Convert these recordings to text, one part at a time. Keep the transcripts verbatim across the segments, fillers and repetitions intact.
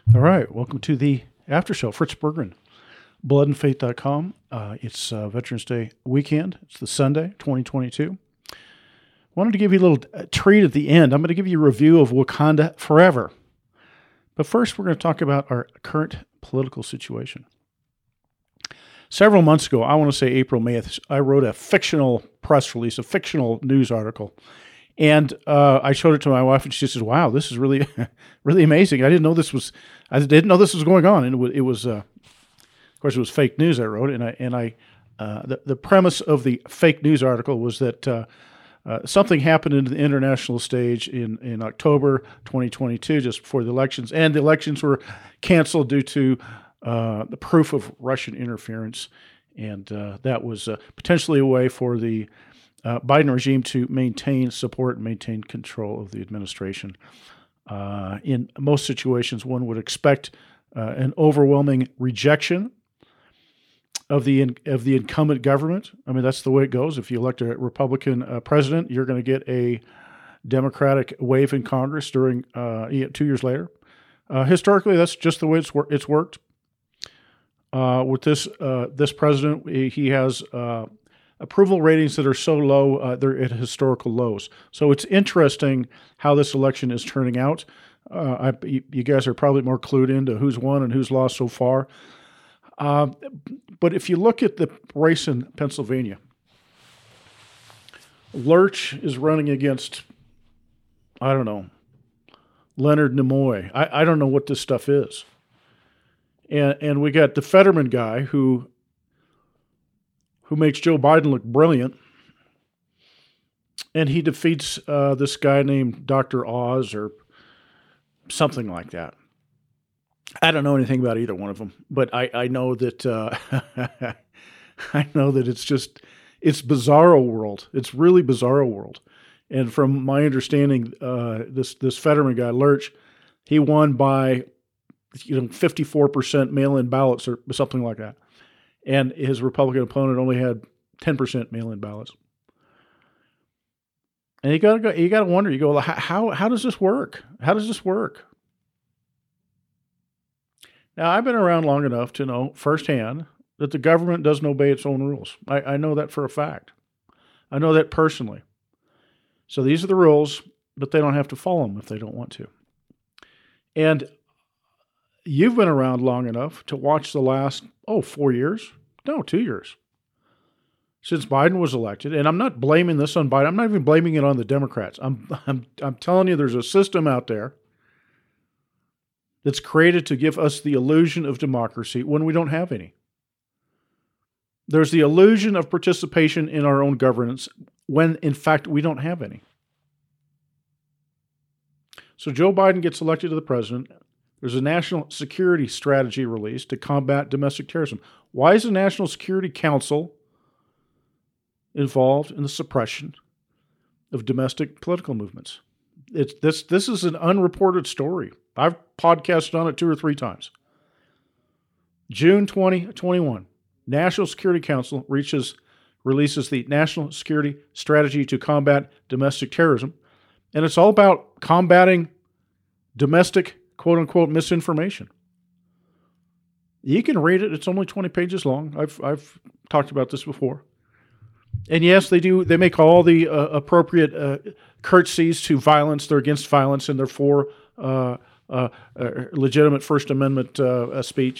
All right, welcome to the after show. Fritz Berggren, blood and faith dot com. Uh, it's uh, Veterans Day weekend. It's the Sunday, twenty twenty-two. Wanted to give you a little uh, treat at the end. I'm going to give you a review of Wakanda Forever. But first, we're going to talk about our current political situation. Several months ago, I want to say April, May, I wrote a fictional press release, a fictional news article. And uh, I showed it to my wife, and she says, "Wow, this is really, really amazing. I didn't know this was, I didn't know this was going on." And it was, it was uh, of course, it was fake news. I wrote, and I, and I, uh, the the premise of the fake news article was that uh, uh, something happened in the international stage in in October twenty twenty-two, just before the elections, and the elections were canceled due to uh, the proof of Russian interference, and uh, that was uh, potentially a way for the Uh, Biden regime to maintain support and maintain control of the administration. Uh, in most situations, one would expect uh, an overwhelming rejection of the in, of the incumbent government. I mean, that's the way it goes. If you elect a Republican uh, president, you're going to get a Democratic wave in Congress during uh, two years later. Uh, historically, that's just the way it's wor- it's worked. Uh, with this uh, this president, he has Uh, approval ratings that are so low, uh, they're at historical lows. So it's interesting how this election is turning out. Uh, I, you guys are probably more clued into who's won and who's lost so far. Uh, but if you look at the race in Pennsylvania, Lurch is running against, I don't know, Leonard Nimoy. I, I don't know what this stuff is. And, and we got the Fetterman guy who who makes Joe Biden look brilliant, and he defeats uh, this guy named Doctor Oz or something like that. I don't know anything about either one of them, but I, I know that uh, I know that it's just it's bizarro world. It's really bizarro world, and from my understanding, uh, this this Fetterman guy Lurch, he won by you know fifty-four percent mail-in ballots or something like that. And his Republican opponent only had ten percent mail-in ballots. And you gotta go. You gotta wonder. You go, well, how how does this work? How does this work? Now, I've been around long enough to know firsthand that the government doesn't obey its own rules. I, I know that for a fact. I know that personally. So these are the rules, but they don't have to follow them if they don't want to. And you've been around long enough to watch the last, oh, four years? No, two years. Since Biden was elected, and I'm not blaming this on Biden. I'm not even blaming it on the Democrats. I'm, I'm, I'm telling you there's a system out there that's created to give us the illusion of democracy when we don't have any. There's the illusion of participation in our own governance when, in fact, we don't have any. So Joe Biden gets elected to the president. There's a national security strategy released to combat domestic terrorism. Why is the National Security Council involved in the suppression of domestic political movements? It's, this, this is an unreported story. I've podcasted on it two or three times. June twenty twenty-one, National Security Council reaches, releases the National Security Strategy to Combat Domestic Terrorism, and it's all about combating domestic quote-unquote misinformation. You can read it. It's only twenty pages long. I've I've talked about this before. And yes, they do. They make all the uh, appropriate uh, curtsies to violence. They're against violence, and they're for uh, uh, uh, legitimate First Amendment uh, uh, speech.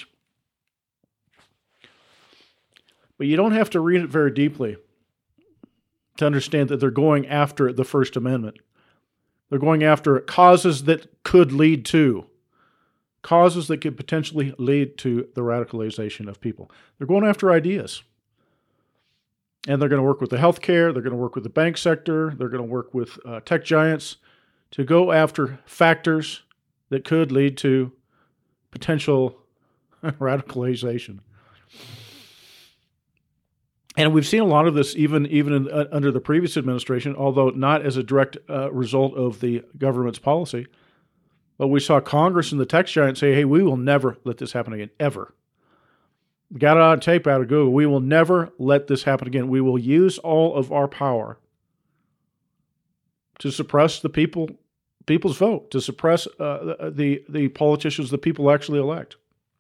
But you don't have to read it very deeply to understand that they're going after the First Amendment. They're going after causes that could lead to, causes that could potentially lead to the radicalization of people. They're going after ideas. And they're going to work with the healthcare, they're going to work with the bank sector, they're going to work with uh, tech giants to go after factors that could lead to potential radicalization. And we've seen a lot of this even even in, uh, under the previous administration, although not as a direct uh, result of the government's policy. But we saw Congress and the tech giants say, hey, we will never let this happen again, ever. We got it on tape out of Google. We will never let this happen again. We will use all of our power to suppress the people people's vote, to suppress uh, the, the politicians the people actually elect.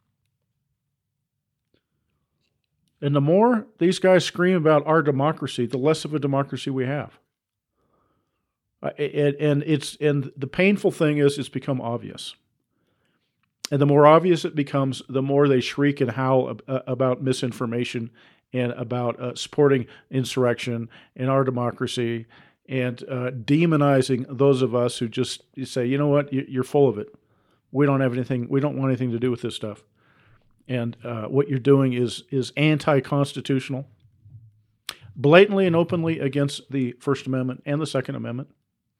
And the more these guys scream about our democracy, the less of a democracy we have. Uh, and, and it's and the painful thing is it's become obvious. And the more obvious it becomes, the more they shriek and howl ab- about misinformation and about uh, supporting insurrection and our democracy and uh, demonizing those of us who just say, you know what, you're full of it. We don't have anything, we don't want anything to do with this stuff. And uh, what you're doing is is anti-constitutional, blatantly and openly against the First Amendment and the Second Amendment.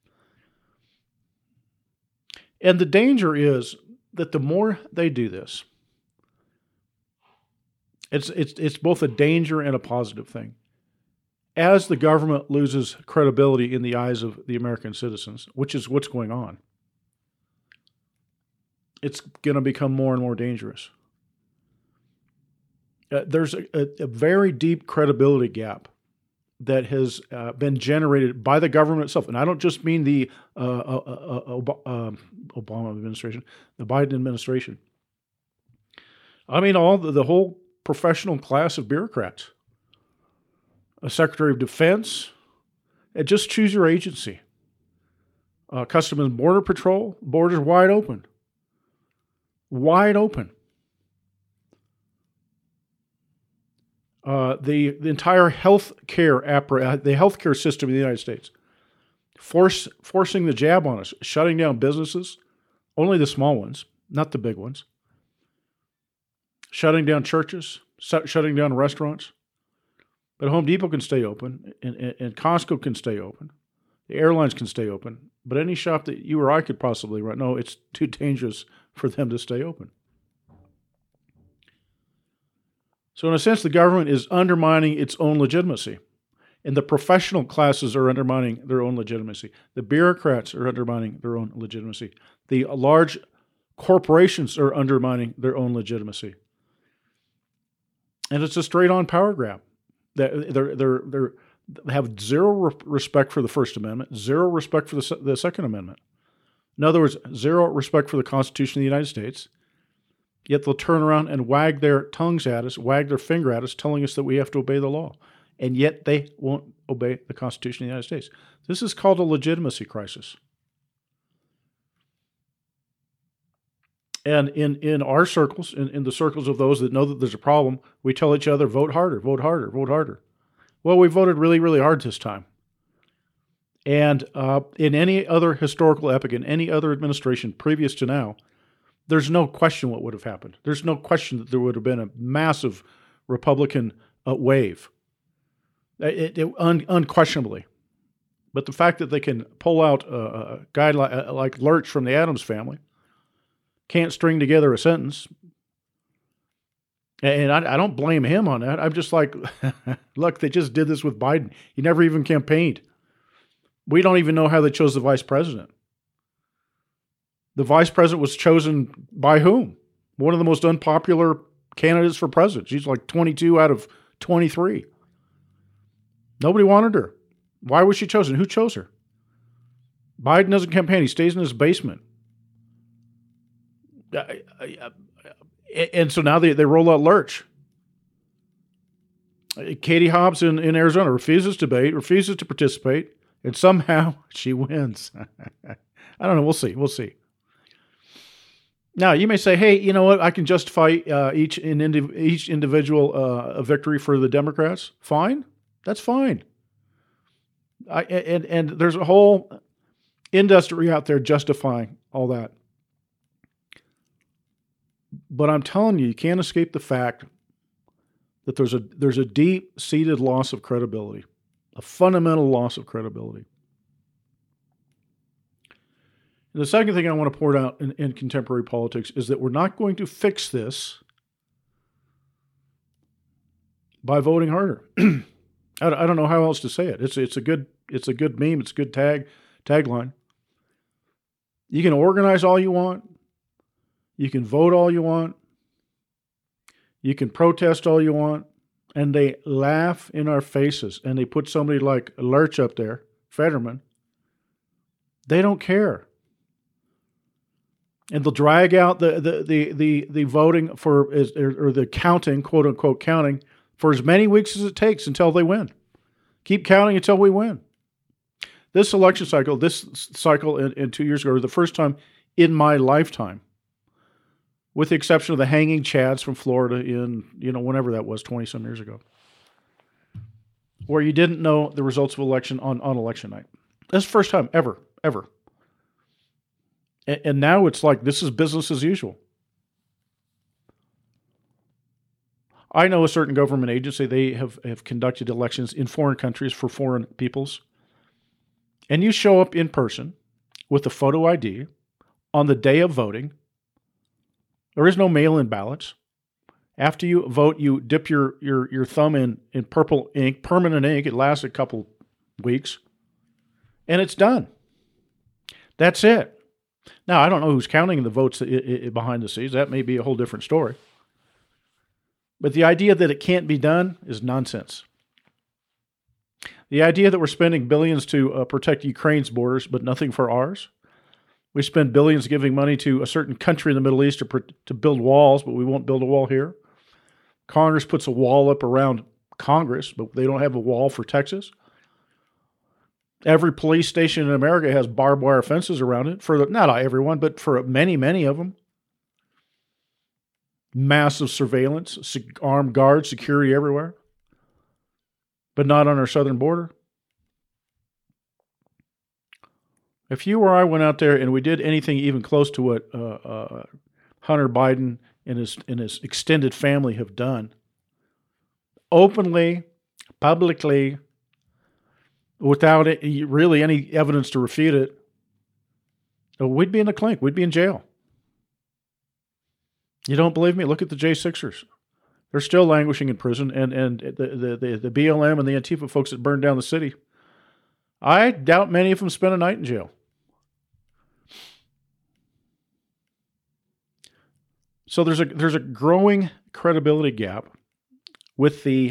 And the danger is that the more they do this, it's it's it's both a danger and a positive thing. As the government loses credibility in the eyes of the American citizens, which is what's going on, it's going to become more and more dangerous. Uh, there's a, a, a very deep credibility gap that has uh, been generated by the government itself. And I don't just mean the uh, uh, uh, uh, Obama administration, the Biden administration. I mean all the, the whole professional class of bureaucrats. A Secretary of Defense, and just choose your agency. Uh, Customs and Border Patrol, borders wide open. Wide open. Uh, the, the entire health care apparatus, the healthcare system in the United States, force forcing the jab on us, shutting down businesses, only the small ones, not the big ones, shutting down churches, shutting down restaurants. But Home Depot can stay open, and, and Costco can stay open, the airlines can stay open, but any shop that you or I could possibly run, no, it's too dangerous for them to stay open. So in a sense, the government is undermining its own legitimacy. And the professional classes are undermining their own legitimacy. The bureaucrats are undermining their own legitimacy. The large corporations are undermining their own legitimacy. And it's a straight-on power grab. They're, they're, they're, they're, they have zero respect for the First Amendment, zero respect for the, the Second Amendment. In other words, zero respect for the Constitution of the United States. Yet they'll turn around and wag their tongues at us, wag their finger at us, telling us that we have to obey the law. And yet they won't obey the Constitution of the United States. This is called a legitimacy crisis. And in, in our circles, in, in the circles of those that know that there's a problem, we tell each other, vote harder, vote harder, vote harder. Well, we voted really, really hard this time. And uh, in any other historical epoch, in any other administration previous to now, there's no question what would have happened. There's no question that there would have been a massive Republican uh, wave, it, it, un, unquestionably. But the fact that they can pull out a, a guy like, like Lurch from the Addams Family, can't string together a sentence, and I, I don't blame him on that. I'm just like, look, they just did this with Biden. He never even campaigned. We don't even know how they chose the vice president. The vice president was chosen by whom? One of the most unpopular candidates for president. She's like twenty-two out of twenty-three. Nobody wanted her. Why was she chosen? Who chose her? Biden doesn't campaign. He stays in his basement. And so now they, they roll out Lurch. Katie Hobbs in, in Arizona refuses to debate, refuses to participate, and somehow she wins. I don't know. We'll see. We'll see. Now, you may say, hey, you know what? I can justify uh, each, in indiv- each individual uh, a victory for the Democrats. Fine. That's fine. I, and, and there's a whole industry out there justifying all that. But I'm telling you, you can't escape the fact that there's a there's a deep-seated loss of credibility, a fundamental loss of credibility. And the second thing I want to point out in, in contemporary politics is that we're not going to fix this by voting harder. I, I don't know how else to say it. It's it's a good it's a good meme. It's a good tag tagline. You can organize all you want. You can vote all you want. You can protest all you want. And they laugh in our faces. And they put somebody like Lurch up there, Fetterman. They don't care. And they'll drag out the the the the, the voting for or the counting, quote unquote counting, for as many weeks as it takes until they win. Keep counting until we win. This election cycle, this cycle in, in two years ago, was the first time in my lifetime, with the exception of the hanging chads from Florida in, you know, whenever that was, twenty some years ago, where you didn't know the results of election on, on election night. That's the first time ever, ever. And, and now it's like this is business as usual. I know a certain government agency, they have, have conducted elections in foreign countries for foreign peoples. And you show up in person with a photo I D on the day of voting. There is no mail-in ballots. After you vote, you dip your, your, your thumb in, in purple ink, permanent ink. It lasts a couple weeks. And it's done. That's it. Now, I don't know who's counting the votes behind the scenes. That may be a whole different story. But the idea that it can't be done is nonsense. The idea that we're spending billions to uh, protect Ukraine's borders, but nothing for ours. We spend billions giving money to a certain country in the Middle East to, to build walls, but we won't build a wall here. Congress puts a wall up around Congress, but they don't have a wall for Texas. Every police station in America has barbed wire fences around it. For the, not everyone, but for many, many of them. Massive surveillance, armed guards, security everywhere. But not on our southern border. If you or I went out there and we did anything even close to what uh, uh, Hunter Biden and his and his extended family have done, openly, publicly, without it, really any evidence to refute it, we'd be in the clink. We'd be in jail. You don't believe me? Look at the J sixers. They're still languishing in prison, and, and the, the, the, the B L M and the Antifa folks that burned down the city, I doubt many of them spent a night in jail. So there's a there's a growing credibility gap with the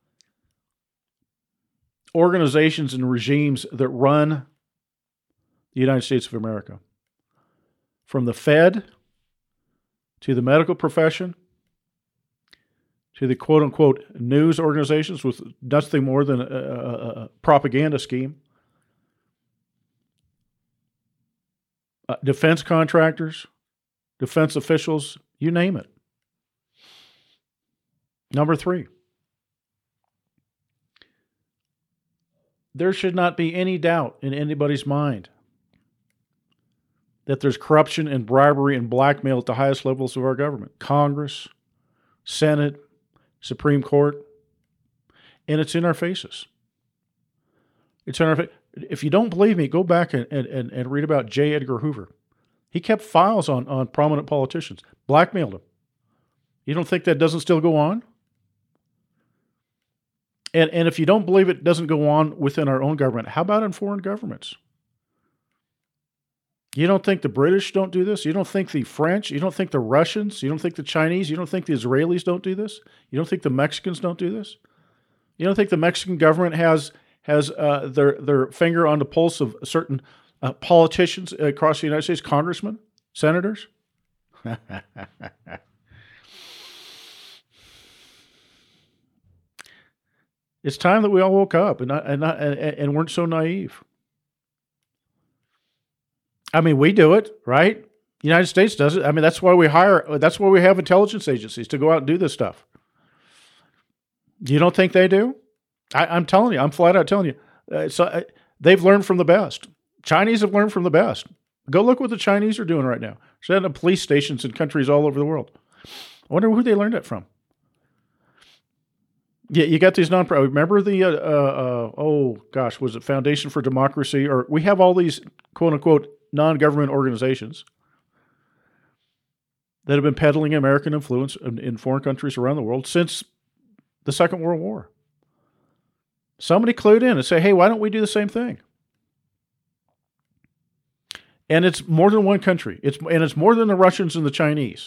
organizations and regimes that run the United States of America. From the Fed to the medical profession to the quote-unquote news organizations with nothing more than a, a, a propaganda scheme. Uh, defense contractors, defense officials, you name it. Number three, there should not be any doubt in anybody's mind that there's corruption and bribery and blackmail at the highest levels of our government. Congress, Senate, Supreme Court, and it's in our faces. It's in our fa- If you don't believe me, go back and, and, and read about J. Edgar Hoover. He kept files on, on prominent politicians, blackmailed them. You don't think that doesn't still go on? And, and if you don't believe it doesn't go on within our own government, how about in foreign governments? You don't think the British don't do this? You don't think the French? You don't think the Russians? You don't think the Chinese? You don't think the Israelis don't do this? You don't think the Mexicans don't do this? You don't think the Mexican government has has uh, their their finger on the pulse of certain uh, politicians across the United States, congressmen, senators? It's time that we all woke up and not, and not, and, and weren't so naive. I mean, we do it, right? The United States does it. I mean, that's why we hire, that's why we have intelligence agencies to go out and do this stuff. You don't think they do? I, I'm telling you, I'm flat out telling you. Uh, so uh, they've learned from the best. Chinese have learned from the best. Go look what the Chinese are doing right now. Setting up police stations in countries all over the world. I wonder who they learned that from. Yeah, you got these non-profit. Remember the, uh, uh, oh gosh, was it Foundation for Democracy? Or we have all these quote unquote non-government organizations that have been peddling American influence in, in foreign countries around the world since the Second World War. Somebody clued in and say, hey, why don't we do the same thing? And it's more than one country. It's and it's more than the Russians and the Chinese.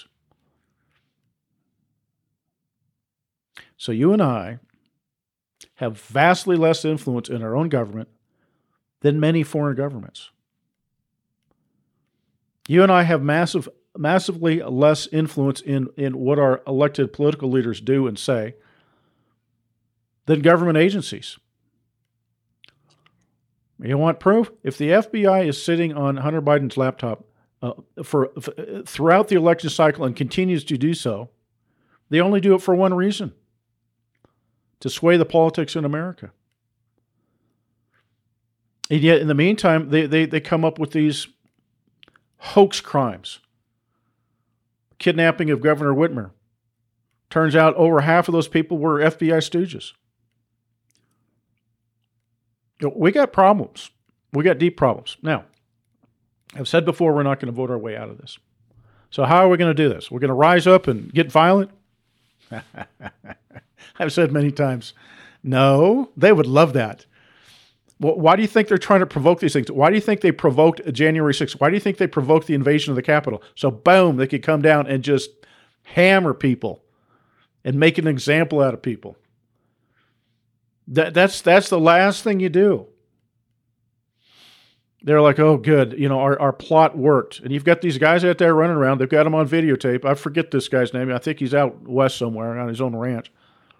So you and I have vastly less influence in our own government than many foreign governments. You and I have massive, massively less influence in, in what our elected political leaders do and say than government agencies. You want proof? If the F B I is sitting on Hunter Biden's laptop uh, for, for throughout the election cycle and continues to do so, they only do it for one reason: to sway the politics in America. And yet, in the meantime, they, they, they come up with these hoax crimes. Kidnapping of Governor Whitmer. Turns out over half of those people were F B I stooges. You know, we got problems. We got deep problems. Now, I've said before, we're not going to vote our way out of this. So how are we going to do this? We're going to rise up and get violent? I've said many times, no, they would love that. Well, why do you think they're trying to provoke these things? Why do you think they provoked January sixth? Why do you think they provoked the invasion of the Capitol? So boom, they could come down and just hammer people and make an example out of people. That, that's that's the last thing you do. They're like, oh, good, you know, our, our plot worked. And you've got these guys out there running around. They've got them on videotape. I forget this guy's name. I think he's out west somewhere on his own ranch.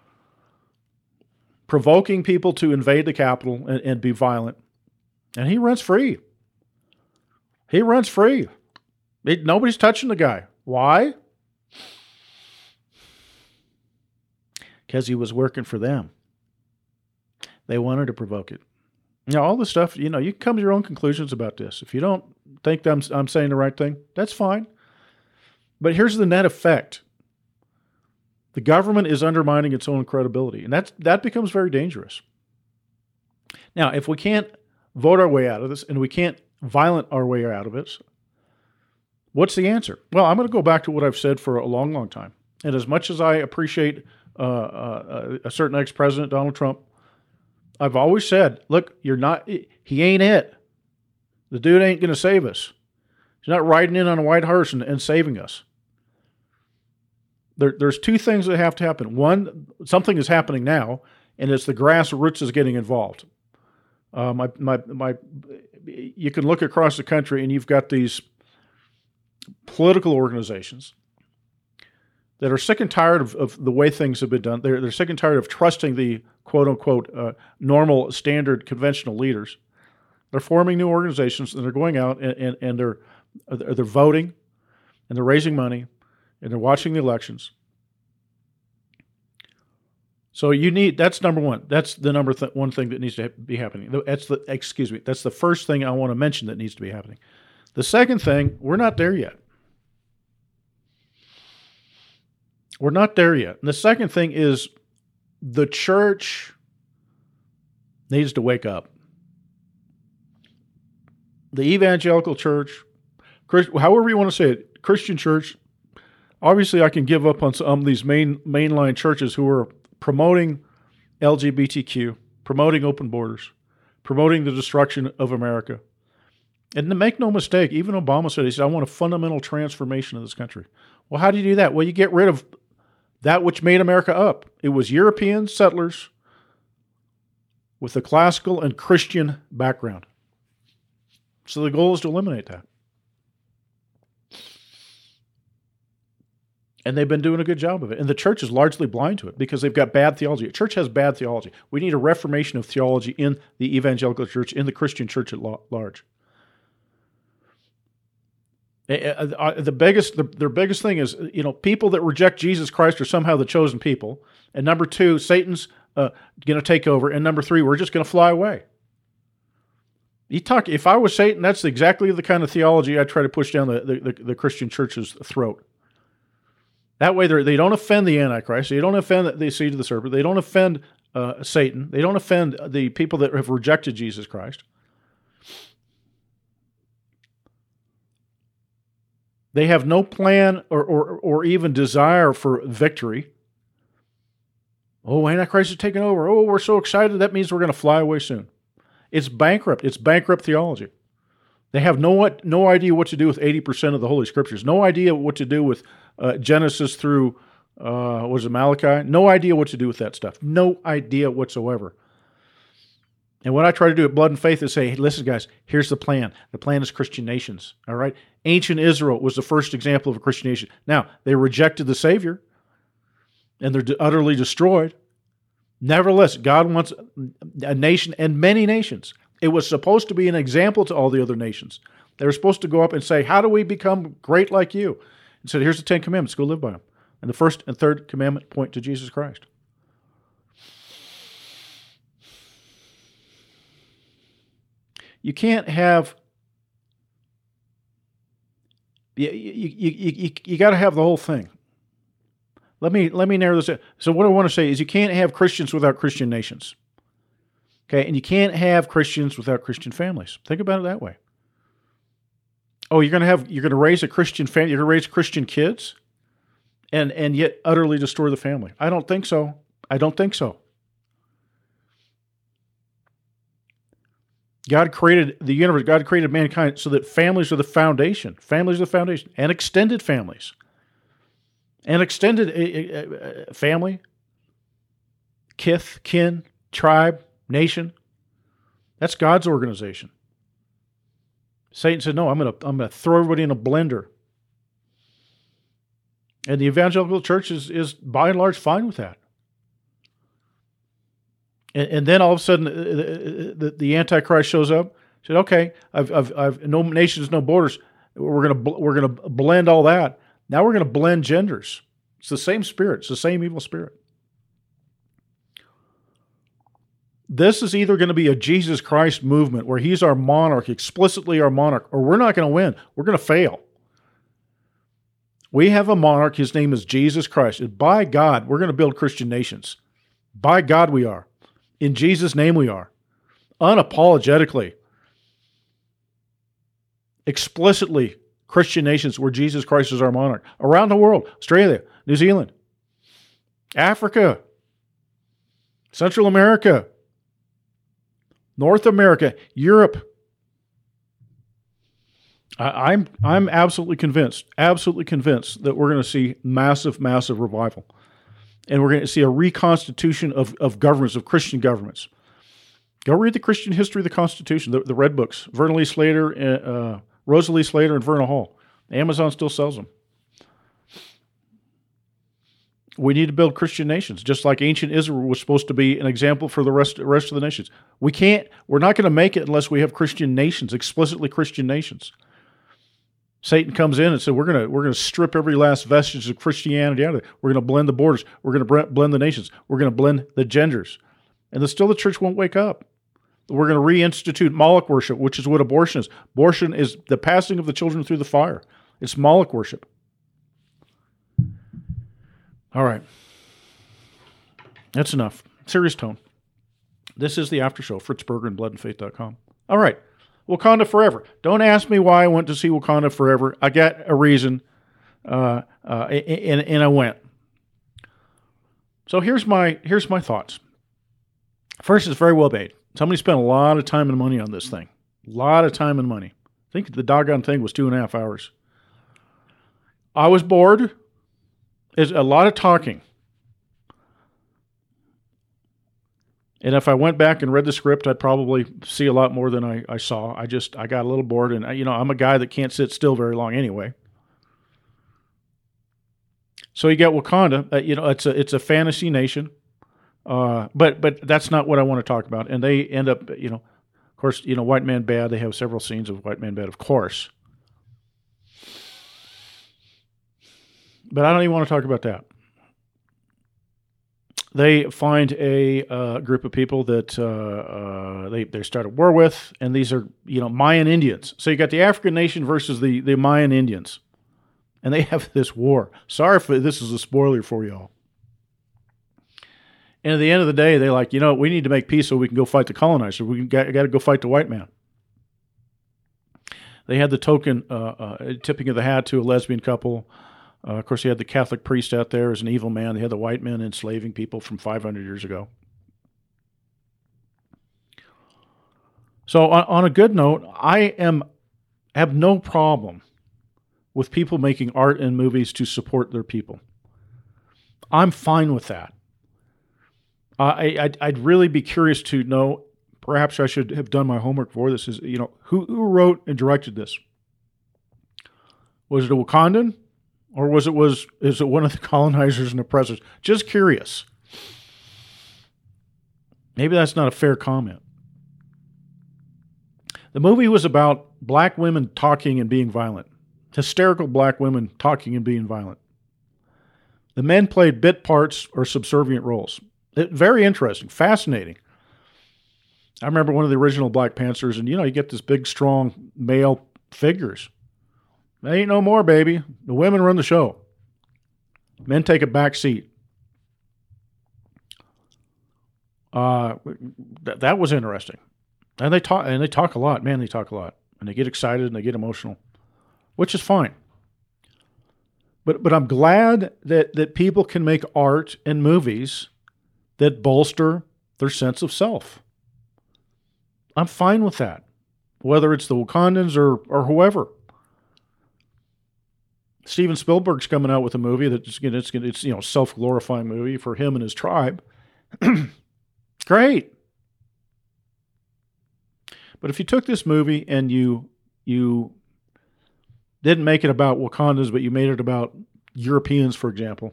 Provoking people to invade the Capitol and, and be violent. And he runs free. He runs free. It, nobody's touching the guy. Why? Because he was working for them. They wanted to provoke it. Now, all this stuff, you know, you can come to your own conclusions about this. If you don't think I'm, I'm saying the right thing, that's fine. But here's the net effect. The government is undermining its own credibility, and that's, that becomes very dangerous. Now, if we can't vote our way out of this, and we can't violent our way out of it, what's the answer? Well, I'm going to go back to what I've said for a long, long time. And as much as I appreciate uh, uh, a certain ex-president, Donald Trump, I've always said, look, you're not, he ain't it. The dude ain't going to save us. He's not riding in on a white horse and, and saving us. There, there's two things that have to happen. One, something is happening now, and it's the grassroots is getting involved. Uh, my, my, my, you can look across the country, and you've got these political organizations that are sick and tired of, of the way things have been done. They're, they're sick and tired of trusting the quote-unquote uh, normal, standard, conventional leaders. They're forming new organizations, and they're going out, and, and, and they're they're voting, and they're raising money, and they're watching the elections. So you need, that's number one. That's the number th- one thing that needs to be happening. That's the, excuse me, that's the first thing I want to mention that needs to be happening. The second thing, we're not there yet. We're not there yet. And the second thing is the church needs to wake up. The evangelical church, Christ, however you want to say it, Christian church, obviously I can give up on some of these main mainline churches who are promoting L G B T Q, promoting open borders, promoting the destruction of America. And to make no mistake, even Obama said, he said, I want a fundamental transformation of this country. Well, how do you do that? Well, you get rid of that which made America up. It was European settlers with a classical and Christian background. So the goal is to eliminate that. And they've been doing a good job of it. And the church is largely blind to it because they've got bad theology. The church has bad theology. We need a reformation of theology in the evangelical church, in the Christian church at large. The biggest, the, their biggest thing is, you know, people that reject Jesus Christ are somehow the chosen people. And number two, Satan's uh, going to take over. And number three, we're just going to fly away. You talk. If I was Satan, that's exactly the kind of theology I try to push down the, the, the, the Christian church's throat. That way, they don't offend the Antichrist. They don't offend the seed of the serpent. They don't offend uh, Satan. They don't offend the people that have rejected Jesus Christ. They have no plan or, or, or even desire for victory. Oh, Antichrist is taking over. Oh, we're so excited. That means we're going to fly away soon. It's bankrupt. It's bankrupt theology. They have no what, no idea what to do with eighty percent of the Holy Scriptures. No idea what to do with uh, Genesis through, uh, what was it, Malachi? No idea what to do with that stuff. No idea whatsoever. And what I try to do at Blood and Faith is say, hey, listen, guys, here's the plan. The plan is Christian nations, all right? Ancient Israel was the first example of a Christian nation. Now, they rejected the Savior, and they're utterly destroyed. Nevertheless, God wants a nation and many nations. It was supposed to be an example to all the other nations. They were supposed to go up and say, how do we become great like you? And said, here's the Ten Commandments, go live by them. And the first and third commandment point to Jesus Christ. You can't have, you, you, you, you, you got to have the whole thing. Let me, let me narrow this down. So what I want to say is you can't have Christians without Christian nations. Okay, and you can't have Christians without Christian families. Think about it that way. Oh, you're going to have, you're going to raise a Christian family, you're going to raise Christian kids, and and yet utterly destroy the family. I don't think so. I don't think so. God created the universe. God created mankind so that families are the foundation. Families are the foundation, and extended families, and extended uh, uh, family, kith, kin, tribe, nation. That's God's organization. Satan said, "No, I'm going to I'm going to throw everybody in a blender." And the evangelical church is is by and large fine with that. And, and then all of a sudden, the, the, the Antichrist shows up. Said, "Okay, I've I've I've no nations, no borders. We're gonna we're gonna blend all that. Now we're gonna blend genders. It's the same spirit. It's the same evil spirit." This is either going to be a Jesus Christ movement where he's our monarch, explicitly our monarch, or we're not going to win. We're going to fail. We have a monarch. His name is Jesus Christ. And by God, we're going to build Christian nations. By God, we are. In Jesus' name, we are. Unapologetically. Explicitly Christian nations where Jesus Christ is our monarch. Around the world, Australia, New Zealand, Africa, Central America, North America, Europe. I, I'm I'm absolutely convinced, absolutely convinced that we're going to see massive, massive revival. And we're going to see a reconstitution of, of governments, of Christian governments. Go read the Christian history of the Constitution, the, the Red Books, Vernon Lee Slater, uh, Rosalie Slater, and Vernon Hall. Amazon still sells them. We need to build Christian nations, just like ancient Israel was supposed to be an example for the rest, rest of the nations. We can't, we're not going to make it unless we have Christian nations, explicitly Christian nations. Satan comes in and says, we're going to we're going to strip every last vestige of Christianity out of it. We're going to blend the borders. We're going to blend the nations. We're going to blend the genders. And the, still the church won't wake up. We're going to reinstitute Moloch worship, which is what abortion is. Abortion is the passing of the children through the fire. It's Moloch worship. All right. That's enough. Serious tone. This is the After Show. Fritz Berger and blood and faith dot com. All right. Wakanda Forever. Don't ask me why I went to see Wakanda Forever. I got a reason, uh, uh, and, and I went. So here's my here's my thoughts. First, it's very well made. Somebody spent a lot of time and money on this thing. A lot of time and money. I think the doggone thing was two and a half hours. I was bored. There's a lot of talking. And if I went back and read the script, I'd probably see a lot more than I, I saw. I just, I got a little bored, and I, you know, I'm a guy that can't sit still very long anyway. So you got Wakanda. Uh, you know, it's a it's a fantasy nation, uh, but but that's not what I want to talk about. And they end up, you know, of course, you know, White Man Bad. They have several scenes of White Man Bad, of course. But I don't even want to talk about that. They find a uh, group of people that uh, uh, they they start a war with, and these are, you know, Mayan Indians. So you got the African nation versus the, the Mayan Indians, and they have this war. Sorry if this is a spoiler for y'all. And at the end of the day, they're like, you know, we need to make peace so we can go fight the colonizer. We got, got to go fight the white man. They had the token uh, uh, tipping of the hat to a lesbian couple. Uh, of course, you had the Catholic priest out there as an evil man. They had the white men enslaving people from five hundred years ago. So on, on a good note, I am have no problem with people making art and movies to support their people. I'm fine with that. Uh, I, I'd, I'd really be curious to know, perhaps I should have done my homework for this, is, you know, who, who wrote and directed this? Was it a Wakandan? Or was it was is it one of the colonizers and oppressors? Just curious. Maybe that's not a fair comment. The movie was about black women talking and being violent. Hysterical black women talking and being violent. The men played bit parts or subservient roles. It, very interesting, fascinating. I remember one of the original Black Panthers, and you know, you get this big, strong male figures. They ain't no more, baby. The women run the show. Men take a back seat. Uh, th- that was interesting. And they talk, and they talk a lot. Man, they talk a lot, and they get excited and they get emotional, which is fine. But but I'm glad that that people can make art and movies that bolster their sense of self. I'm fine with that, whether it's the Wakandans or or whoever. Steven Spielberg's coming out with a movie that's it's it's, it's you know self-glorifying movie for him and his tribe. Great. But if you took this movie and you you didn't make it about Wakandans, but you made it about Europeans, for example,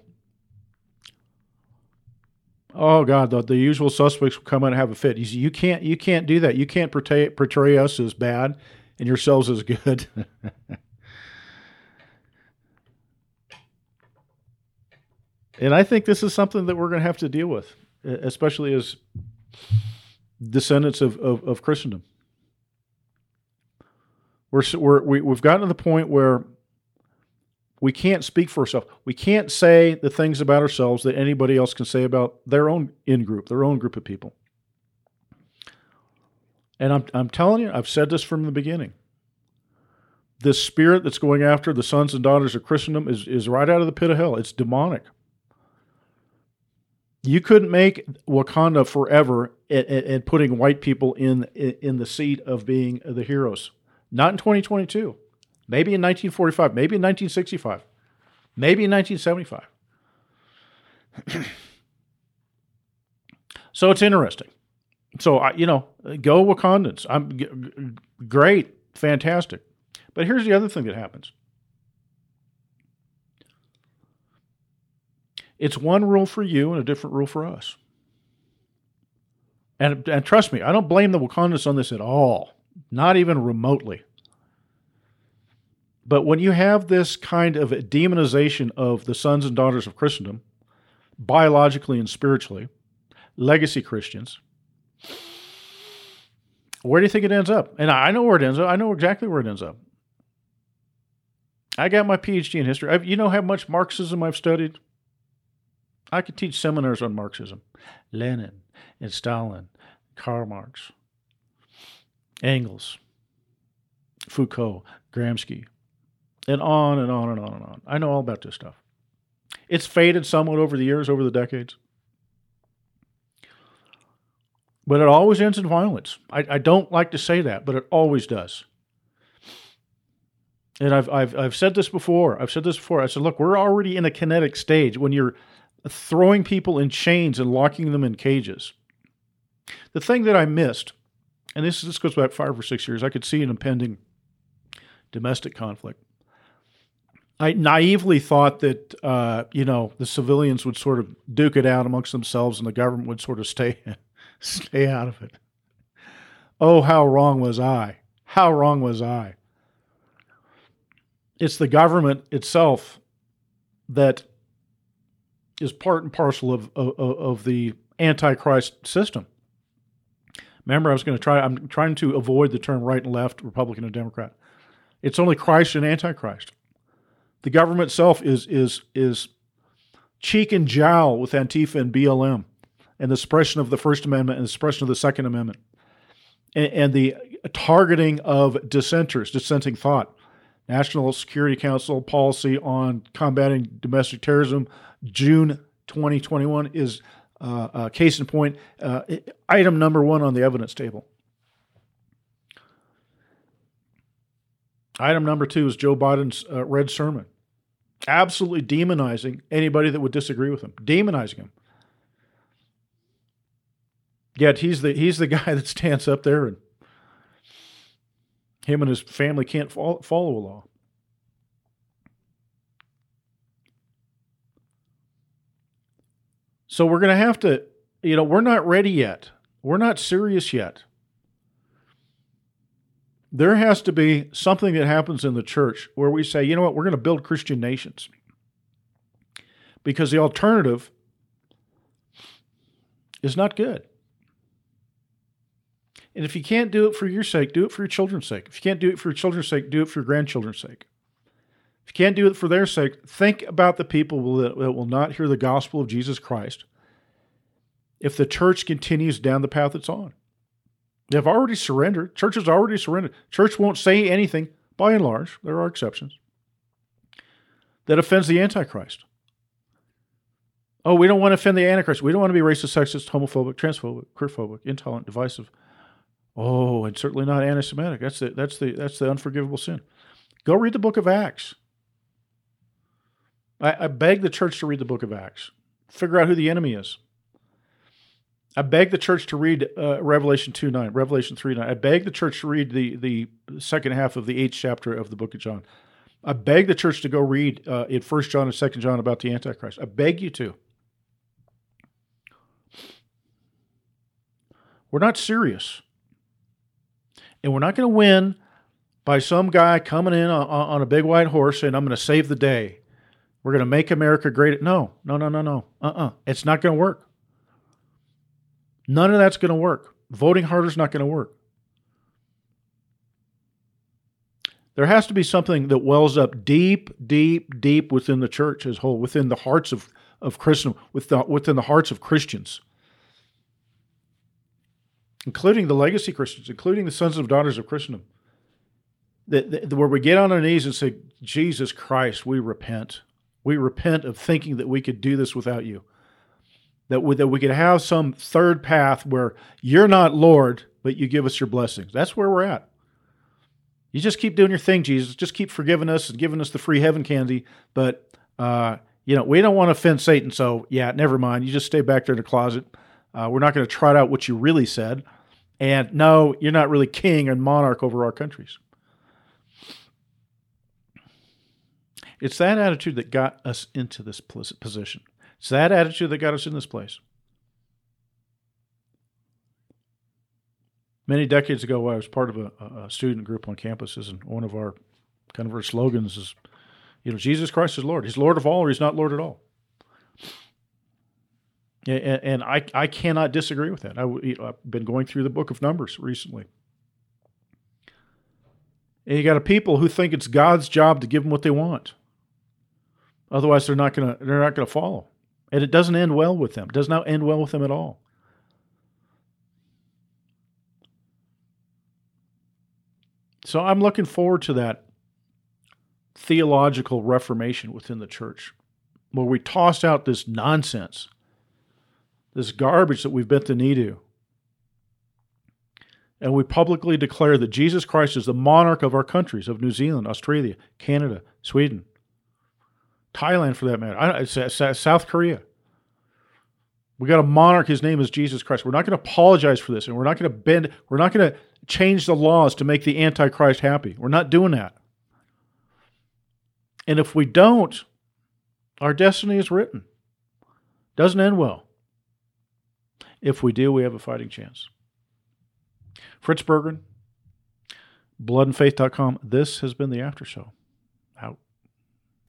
oh God, the, the usual suspects will come in and have a fit. You, see, you can't you can't do that. You can't portray portray us as bad and yourselves as good. And I think this is something that we're going to have to deal with, especially as descendants of, of, of Christendom. We're, we're, we, we've gotten to the point where we can't speak for ourselves. We can't say the things about ourselves that anybody else can say about their own in-group, their own group of people. And I'm, I'm telling you, I've said this from the beginning. This spirit that's going after the sons and daughters of Christendom is, is right out of the pit of hell. It's demonic. You couldn't make Wakanda forever and, and putting white people in in the seat of being the heroes. Not in twenty twenty-two. Maybe in nineteen forty-five. Maybe in nineteen sixty-five. Maybe in nineteen seventy-five. So it's interesting. So, I, you know, go Wakandans. I'm g- g- great. Fantastic. But here's the other thing that happens. It's one rule for you and a different rule for us. And, and trust me, I don't blame the Wakandans on this at all. Not even remotely. But when you have this kind of demonization of the sons and daughters of Christendom, biologically and spiritually, legacy Christians, where do you think it ends up? And I know where it ends up. I know exactly where it ends up. I got my P H D in history. I've, you know how much Marxism I've studied? I could teach seminars on Marxism. Lenin and Stalin, Karl Marx, Engels, Foucault, Gramsci, and on and on and on and on. I know all about this stuff. It's faded somewhat over the years, over the decades. But it always ends in violence. I, I don't like to say that, but it always does. And I've, I've, I've said this before. I've said this before. I said, look, we're already in a kinetic stage when you're throwing people in chains and locking them in cages. The thing that I missed, and this, this goes back five or six years, I could see an impending domestic conflict. I naively thought that, uh, you know, the civilians would sort of duke it out amongst themselves and the government would sort of stay, stay out of it. Oh, how wrong was I? How wrong was I? It's the government itself that is part and parcel of, of, of the Antichrist system. Remember, I was going to try, I'm trying to avoid the term right and left, Republican and Democrat. It's only Christ and Antichrist. The government itself is, is, is cheek and jowl with Antifa and B L M and the suppression of the First Amendment and the suppression of the Second Amendment and, and the targeting of dissenters, dissenting thought. National Security Council policy on combating domestic terrorism, June twenty twenty-one, is uh, uh, case in point, uh, item number one on the evidence table. Item number two is Joe Biden's uh, red sermon, absolutely demonizing anybody that would disagree with him, demonizing him. Yet he's the he's the guy that stands up there and him and his family can't follow, follow a law. So we're going to have to, you know, we're not ready yet. We're not serious yet. There has to be something that happens in the church where we say, you know what, we're going to build Christian nations. Because the alternative is not good. And if you can't do it for your sake, do it for your children's sake. If you can't do it for your children's sake, do it for your grandchildren's sake. If you can't do it for their sake, think about the people that will not hear the gospel of Jesus Christ if the church continues down the path it's on. They've already surrendered. Church has already surrendered. Church won't say anything, by and large, there are exceptions, that offends the Antichrist. Oh, we don't want to offend the Antichrist. We don't want to be racist, sexist, homophobic, transphobic, queerphobic, intolerant, divisive. Oh, and certainly not anti-Semitic. That's the, that's the, that's the unforgivable sin. Go read the book of Acts. I, I beg the church to read the book of Acts. Figure out who the enemy is. I beg the church to read uh, Revelation two nine, Revelation three nine. I beg the church to read the, the second half of the eighth chapter of the book of John. I beg the church to go read uh, in First John and Second John about the Antichrist. I beg you to. We're not serious. And we're not going to win by some guy coming in on, on a big white horse saying, I'm going to save the day. We're going to make America great. No, no, no, no, no. Uh-uh. It's not going to work. None of that's going to work. Voting harder is not going to work. There has to be something that wells up deep, deep, deep within the church as a whole, within the hearts of, of Christendom, within the hearts of Christians, including the legacy Christians, including the sons and daughters of Christendom, that, that, where we get on our knees and say, Jesus Christ, we repent. We repent of thinking that we could do this without you. That we, that we could have some third path where you're not Lord, but you give us your blessings. That's where we're at. You just keep doing your thing, Jesus. Just keep forgiving us and giving us the free heaven candy. But, uh, you know, we don't want to offend Satan, so, yeah, never mind. You just stay back there in the closet. Uh, we're not going to trot out what you really said. And, no, you're not really king and monarch over our countries. It's that attitude that got us into this position. It's that attitude that got us in this place. Many decades ago, I was part of a, a student group on campuses, and one of our kind of our slogans is, you know, Jesus Christ is Lord. He's Lord of all, or he's not Lord at all. And, and I, I cannot disagree with that. I, you know, I've been going through the book of Numbers recently. And you got a people who think it's God's job to give them what they want. Otherwise, they're not going to they're not going to follow. And it doesn't end well with them. It does not end well with them at all. So I'm looking forward to that theological reformation within the church, where we toss out this nonsense, this garbage that we've bent the knee to, and we publicly declare that Jesus Christ is the monarch of our countries, of New Zealand, Australia, Canada, Sweden, Thailand for that matter, I, South Korea. We got a monarch, his name is Jesus Christ. We're not going to apologize for this, and we're not going to bend, we're not going to change the laws to make the Antichrist happy. We're not doing that. And if we don't, our destiny is written. Doesn't end well. If we do, we have a fighting chance. Fritz Berggren, blood and faith dot com. This has been the After Show.